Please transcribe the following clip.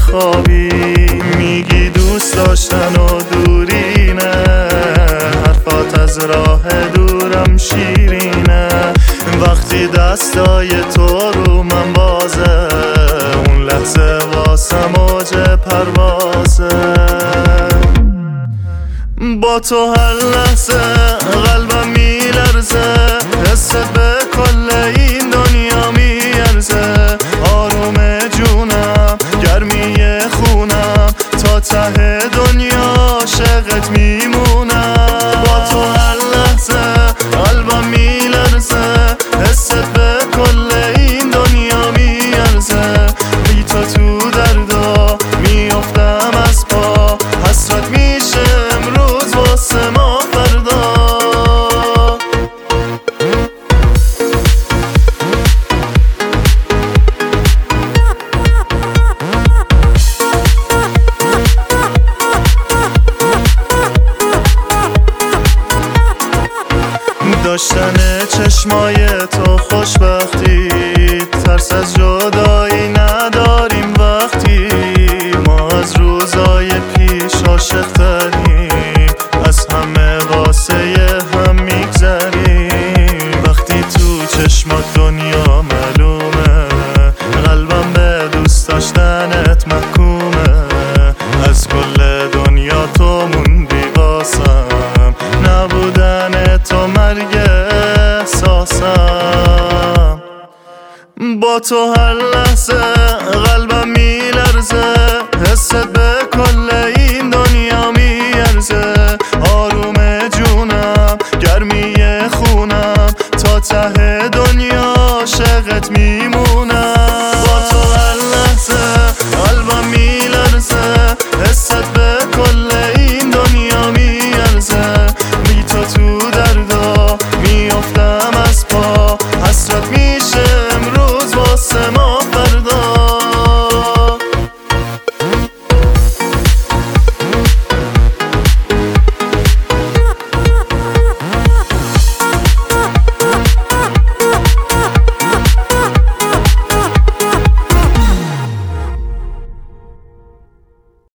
خوابی. میگی دوست داشتن و دوری نه، حرفات از راه دورم شیرینه. وقتی دستای تو رو من بازه، اون لحظه واسه موج پروازه. با تو هر لحظه قلبم میلرزه، حست به کل این دنیا میارزه. آروم جونم گرمی خونم، تا ته دنیا عاشقت میمونم. با تو هر لحظه قلبم میلرزه، حست به کل این دنیا میارزه. بی تو تو دردا میافتم از پا، حسرت میشه امروز واسه ما فردا. داشتن چشمای تو خوشبختی، ترس از جدایی نداریم وقتی. ما از روزای پیش عاشق تریم، از همه واسه هم میگذریم. وقتی تو چشمات دنیا معلومه، قلبم به دوست داشتنت محکومه. از کل دنیا تو موندی واسم، نبودن تو مرگ احساسم. با تو هر لحظه